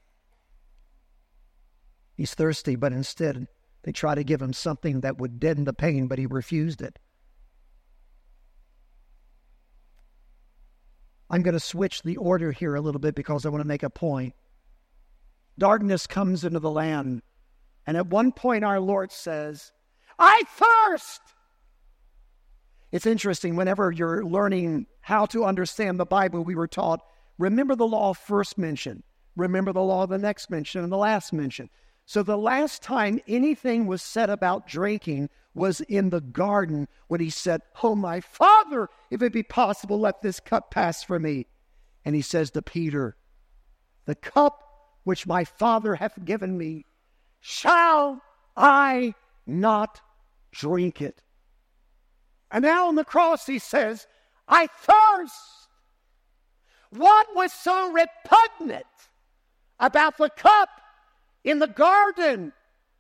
He's thirsty, but instead they try to give him something that would deaden the pain, but he refused it. I'm going to switch the order here a little bit because I want to make a point. Darkness comes into the land, and at one point our Lord says, I thirst. It's interesting, whenever you're learning how to understand the Bible, we were taught, remember the law of first mention, remember the law of the next mention, and the last mention. So the last time anything was said about drinking was in the garden when he said, oh, my Father, if it be possible, let this cup pass from me. And he says to Peter, the cup which my Father hath given me, shall I not drink it? And now on the cross he says, I thirst. What was so repugnant about the cup in the garden?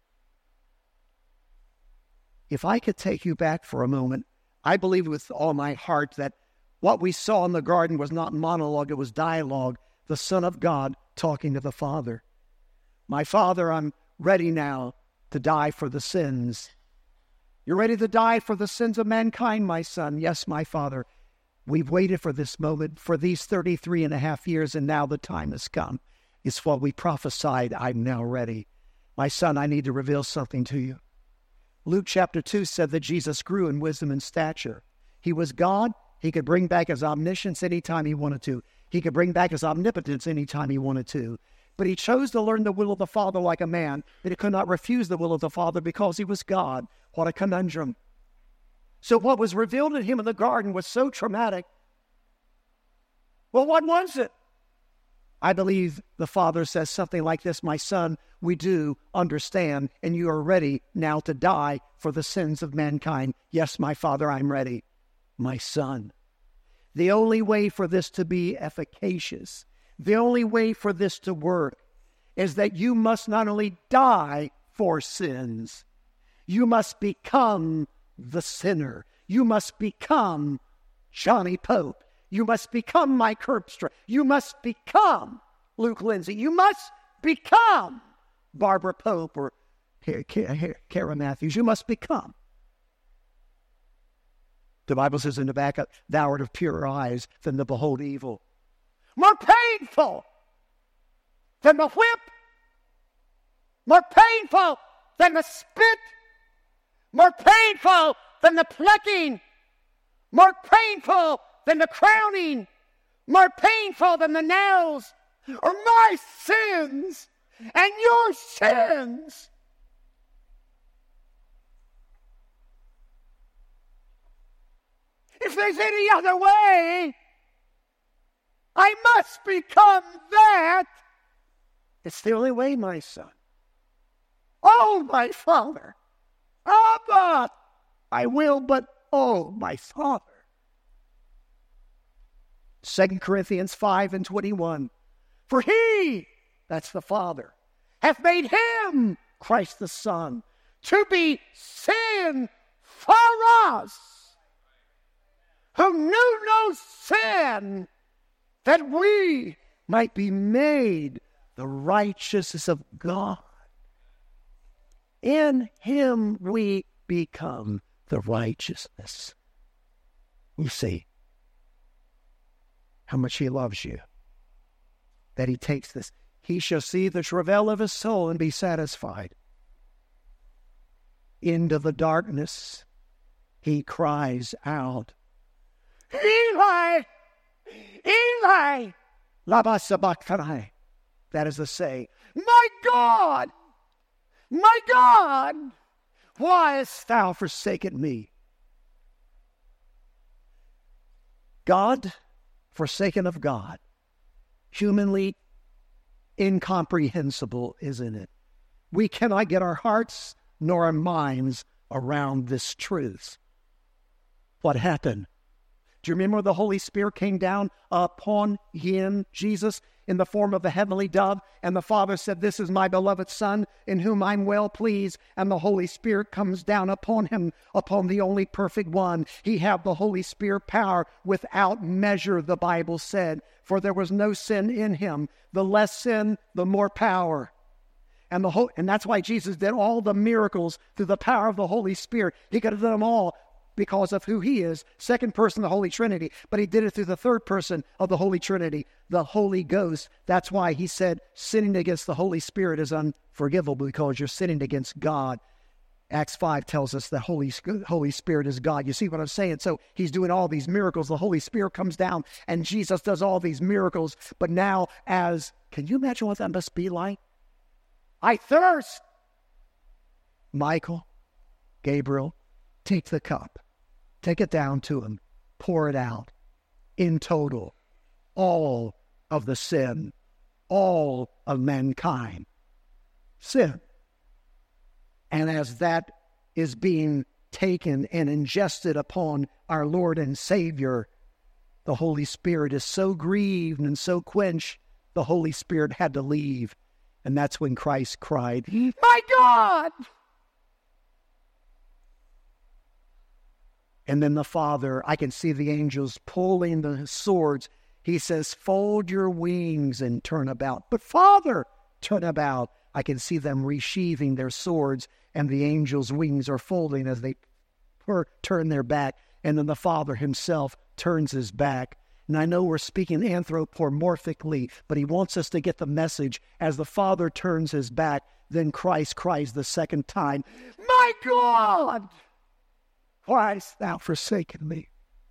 If I could take you back for a moment, I believe with all my heart that what we saw in the garden was not monologue, it was dialogue. The Son of God talking to the Father. My Father, I'm ready now to die for the sins. You're ready to die for the sins of mankind, my son. Yes, my Father. We've waited for this moment for these 33 and a half years, and now the time has come. It's what we prophesied. I'm now ready. My son, I need to reveal something to you. Luke chapter 2 said that Jesus grew in wisdom and stature. He was God. He could bring back his omniscience anytime he wanted to. He could bring back his omnipotence anytime he wanted to. But he chose to learn the will of the Father like a man, but he could not refuse the will of the Father because he was God. What a conundrum. So what was revealed in him in the garden was so traumatic. Well, what was it? I believe the Father says something like this, my son, we do understand, and you are ready now to die for the sins of mankind. Yes, my Father, I'm ready. My son. The only way for this to be efficacious, the only way for this to work, is that you must not only die for sins, you must become the sinner. You must become Johnny Pope. You must become Mike Herbstra. You must become Luke Lindsay. You must become Barbara Pope or Kara Matthews. You must become. The Bible says in the back, thou art of purer eyes than to behold evil. More painful than the whip. More painful than the spit. More painful than the plucking more painful than the crowning, more painful than the nails, or my sins and your sins. If there's any other way, I must become that. It's the only way, my son. Oh, my Father. Abba, I will, but oh, my Father. 2 Corinthians 5:21. For he, that's the Father, hath made him, Christ the Son, to be sin for us, who knew no sin, that we might be made the righteousness of God. In him we become the righteousness. You see how much he loves you, that he takes this. He shall see the travail of his soul and be satisfied. Into the darkness he cries out, Eli, Eli, lama sabachthani. That is to say, my God, why hast thou forsaken me? God, forsaken of God, humanly incomprehensible, isn't it? We cannot get our hearts nor our minds around this truth. What happened? Do you remember the Holy Spirit came down upon him, Jesus, in the form of a heavenly dove? And the Father said, this is my beloved Son, in whom I'm well pleased. And the Holy Spirit comes down upon him, upon the only perfect one. He had the Holy Spirit power without measure, the Bible said. For there was no sin in him. The less sin, the more power. And that's why Jesus did all the miracles through the power of the Holy Spirit. He could have done them all because of who he is, second person of the Holy Trinity, but he did it through the third person of the Holy Trinity, the Holy Ghost. That's why he said sinning against the Holy Spirit is unforgivable, because you're sinning against God. Acts 5 tells us the Holy Spirit is God. You see what I'm saying? So he's doing all these miracles. The Holy Spirit comes down and Jesus does all these miracles. But now can you imagine what that must be like? I thirst. Michael, Gabriel, take the cup. Take it down to him. Pour it out. In total, all of the sin, all of mankind. Sin. And as that is being taken and ingested upon our Lord and Savior, the Holy Spirit is so grieved and so quenched, the Holy Spirit had to leave. And that's when Christ cried, my God! And then the Father, I can see the angels pulling the swords. He says, fold your wings and turn about. But Father, turn about. I can see them resheathing their swords, and the angels' wings are folding as they turn their back. And then the Father himself turns his back. And I know we're speaking anthropomorphically, but he wants us to get the message. As the Father turns his back, then Christ cries the second time, my God! Why hast thou forsaken me?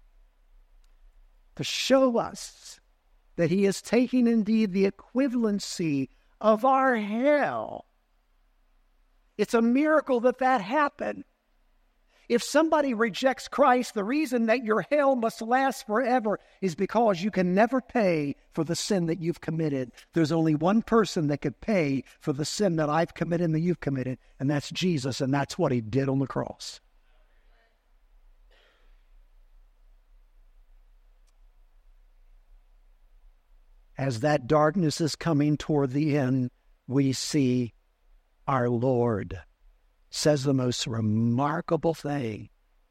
To show us that he is taking indeed the equivalency of our hell. It's a miracle that happened. If somebody rejects Christ, the reason that your hell must last forever is because you can never pay for the sin that you've committed. There's only one person that could pay for the sin that I've committed and that you've committed, and that's Jesus, and that's what he did on the cross. As that darkness is coming toward the end, we see our Lord says the most remarkable thing.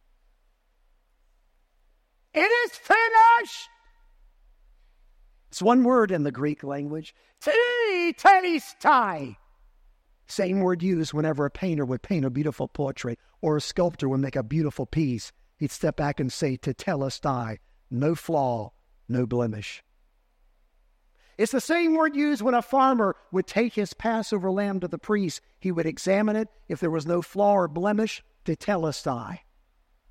It is finished. It's one word in the Greek language. Tetelestai. Same word used whenever a painter would paint a beautiful portrait or a sculptor would make a beautiful piece. He'd step back and say, tetelestai. No flaw, no blemish. It's the same word used when a farmer would take his Passover lamb to the priest. He would examine it. If there was no flaw or blemish, tetelestai.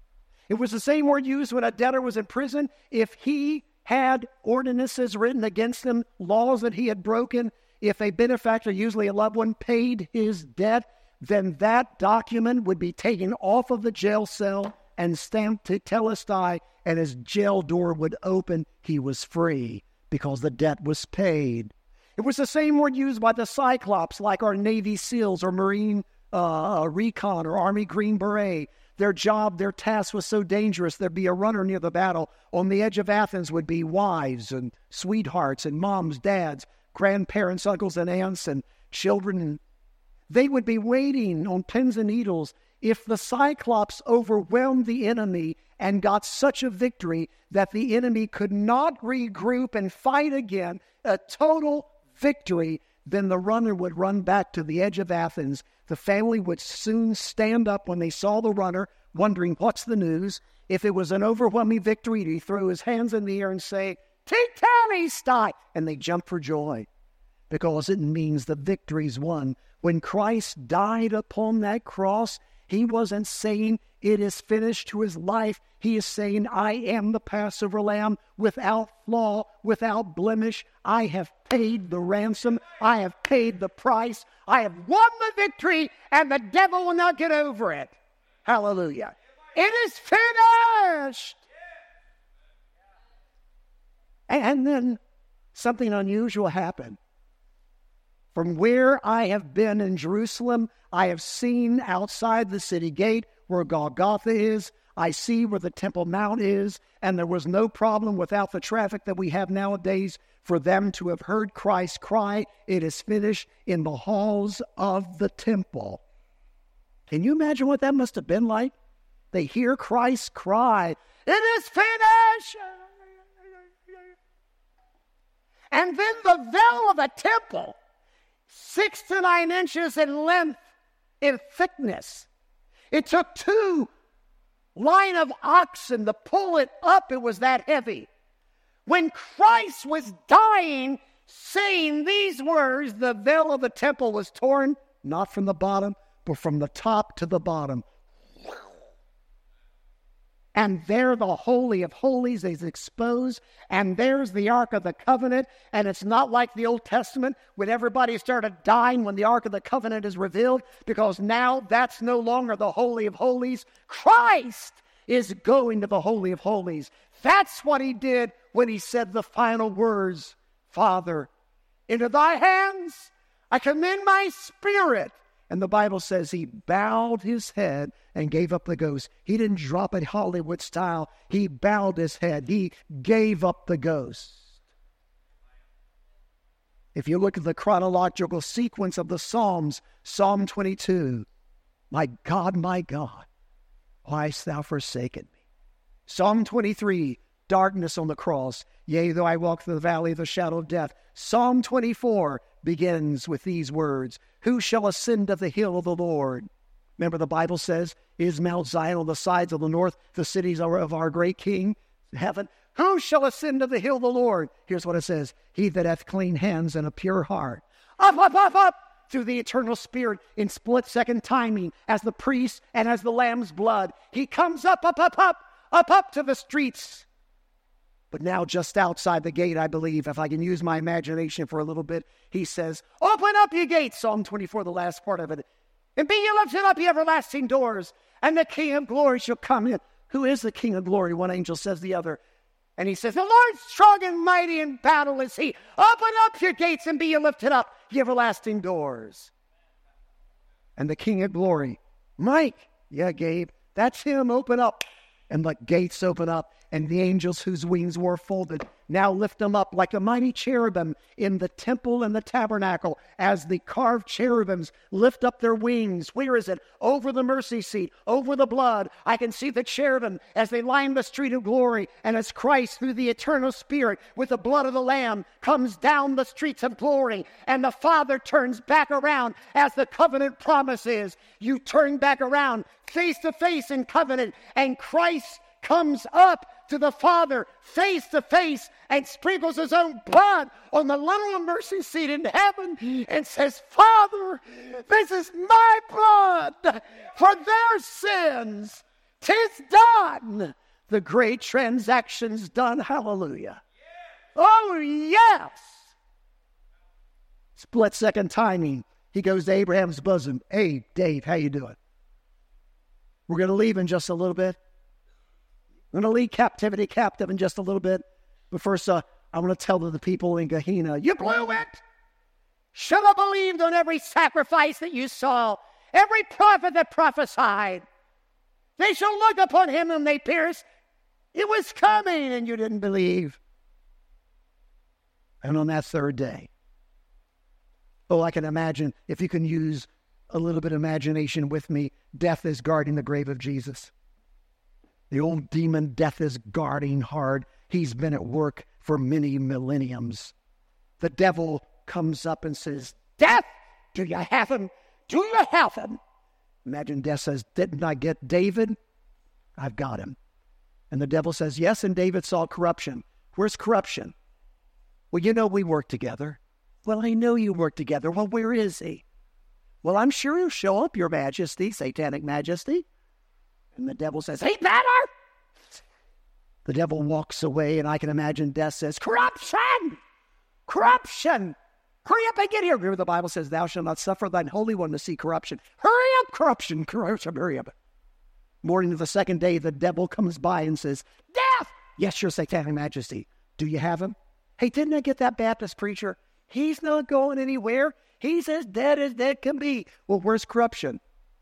It was the same word used when a debtor was in prison. If he had ordinances written against him, laws that he had broken, if a benefactor, usually a loved one, paid his debt, then that document would be taken off of the jail cell and stamped to Telestai, and his jail door would open. He was free because the debt was paid. It was the same word used by the Cyclops, like our Navy SEALs or Marine Recon or Army Green Beret. Their job, their task was so dangerous, there'd be a runner near the battle. On the edge of Athens would be wives and sweethearts and moms, dads, grandparents, uncles and aunts and children. And they would be waiting on pins and needles if the Cyclops overwhelmed the enemy and got such a victory that the enemy could not regroup and fight again, a total victory. Then the runner would run back to the edge of Athens. The family would soon stand up when they saw the runner, wondering, what's the news? If it was an overwhelming victory, he'd throw his hands in the air and say, Tetelestai, and they jump for joy, because it means the victory's won. When Christ died upon that cross, he wasn't saying it is finished to his life. He is saying, I am the Passover lamb without flaw, without blemish. I have paid the ransom. I have paid the price. I have won the victory, and the devil will not get over it. Hallelujah. It is finished. And then something unusual happened. From where I have been in Jerusalem, I have seen outside the city gate where Golgotha is. I see where the Temple Mount is, and there was no problem without the traffic that we have nowadays for them to have heard Christ cry, it is finished, in the halls of the temple. Can you imagine what that must have been like? They hear Christ cry, it is finished! And then the veil of the temple, 6 to 9 inches in length, in thickness. It took 2 line of oxen to pull it up. It was that heavy. When Christ was dying, saying these words, the veil of the temple was torn, not from the bottom, but from the top to the bottom. And there the Holy of Holies is exposed, and there's the Ark of the Covenant, and it's not like the Old Testament when everybody started dying when the Ark of the Covenant is revealed, because now that's no longer the Holy of Holies. Christ is going to the Holy of Holies. That's what he did when he said the final words, Father, into thy hands I commend my spirit. And the Bible says he bowed his head and gave up the ghost. He didn't drop it Hollywood style. He bowed his head. He gave up the ghost. If you look at the chronological sequence of the Psalms, Psalm 22, my God, why hast thou forsaken me? Psalm 23, darkness on the cross. Yea, though I walk through the valley of the shadow of death. Psalm 24 begins with these words, who shall ascend of the hill of the Lord? Remember, the Bible says, is Mount Zion on the sides of the north, the cities of our great King, heaven? Who shall ascend of the hill of the Lord? Here's what it says, he that hath clean hands and a pure heart. Up, through the eternal Spirit in split-second timing as the priest and as the Lamb's blood. He comes up to the streets. But now just outside the gate, I believe, if I can use my imagination for a little bit, he says, open up ye gates, Psalm 24, the last part of it, and be ye lifted up, ye everlasting doors, and the King of glory shall come in. Who is the King of glory? One angel says the other. And he says, the Lord strong and mighty in battle is he. Open up your gates and be ye lifted up, ye everlasting doors. And the King of glory, Mike, yeah, Gabe, that's him, open up. And the gates open up, and the angels whose wings were folded now lift them up like a mighty cherubim in the temple and the tabernacle as the carved cherubims lift up their wings. Where is it? Over the mercy seat, over the blood. I can see the cherubim as they line the street of glory, and as Christ through the eternal Spirit with the blood of the Lamb comes down the streets of glory, and the Father turns back around as the covenant promise is. You turn back around face to face in covenant, and Christ comes up to the Father face to face and sprinkles his own blood on the little mercy seat in heaven and says, Father, this is my blood for their sins. 'Tis done. The great transaction's done. Hallelujah. Oh, yes. Split-second timing. He goes to Abraham's bosom. Hey, Dave, how you doing? We're going to leave in just a little bit. We're going to lead captivity captive in just a little bit. But first, I want to tell to the people in Gehenna, you blew it. Should have believed on every sacrifice that you saw, every prophet that prophesied. They shall look upon him whom they pierced. It was coming, and you didn't believe. And on that third day, oh, I can imagine, if you can use a little bit of imagination with me, death is guarding the grave of Jesus. The old demon death is guarding hard. He's been at work for many millenniums. The devil comes up and says, death, do you have him? Do you have him? Imagine death says, didn't I get David? I've got him. And the devil says, yes, and David saw corruption. Where's corruption? Well, you know we work together. Well, I know you work together. Well, where is he? Well, I'm sure he'll show up, your majesty, satanic majesty. And the devil says, he better. The devil walks away, and I can imagine death says, corruption! Corruption! Hurry up and get here. Remember the Bible says, thou shalt not suffer thine Holy One to see corruption. Hurry up, corruption, corruption, hurry up. Morning of the second day, the devil comes by and says, death! Yes, your satanic majesty. Do you have him? Hey, didn't I get that Baptist preacher? He's not going anywhere. He's as dead can be. Well, where's corruption?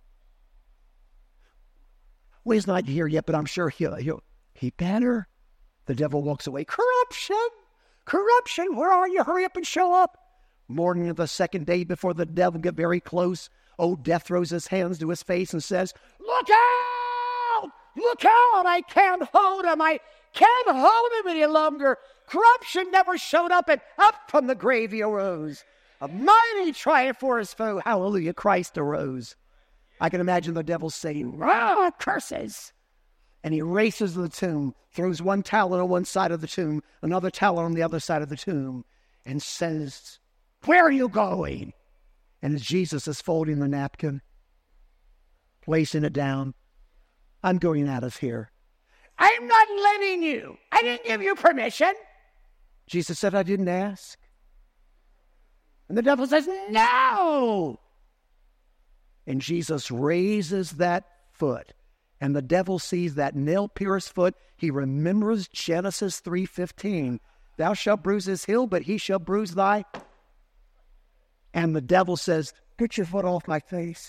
Well, he's not here yet, but I'm sure he better. The devil walks away. Corruption! Corruption! Where are you? Hurry up and show up. Morning of the second day before the devil get very close, old death throws his hands to his face and says, look out! Look out! I can't hold him. I can't hold him any longer. Corruption never showed up, and up from the grave he arose. A mighty triumph for his foe. Hallelujah, Christ arose. I can imagine the devil saying, ah, curses. And he races to the tomb, throws one talent on one side of the tomb, another talent on the other side of the tomb, and says, where are you going? And as Jesus is folding the napkin, placing it down, I'm going out of here. I'm not letting you. I didn't give you permission. Jesus said, I didn't ask. And the devil says, no. And Jesus raises that foot. And the devil sees that nail-pierced foot. He remembers Genesis 3:15. Thou shalt bruise his heel, but he shall bruise thy. And the devil says, get your foot off my face.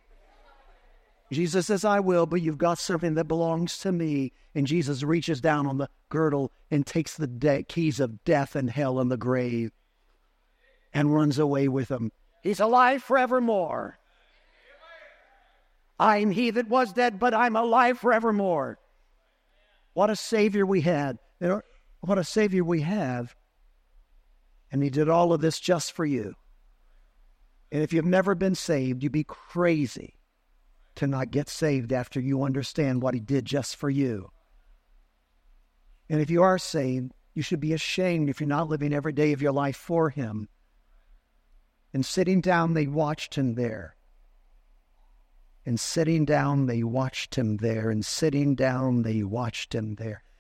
Jesus says, I will, but you've got something that belongs to me. And Jesus reaches down on the girdle and takes the keys of death and hell and the grave and runs away with them. He's alive forevermore. I'm he that was dead, but I'm alive forevermore. What a Savior we had. What a Savior we have. And he did all of this just for you. And if you've never been saved, you'd be crazy to not get saved after you understand what he did just for you. And if you are saved, you should be ashamed if you're not living every day of your life for him. And sitting down, they watched him there. And sitting down, they watched him there. And sitting down, they watched him there.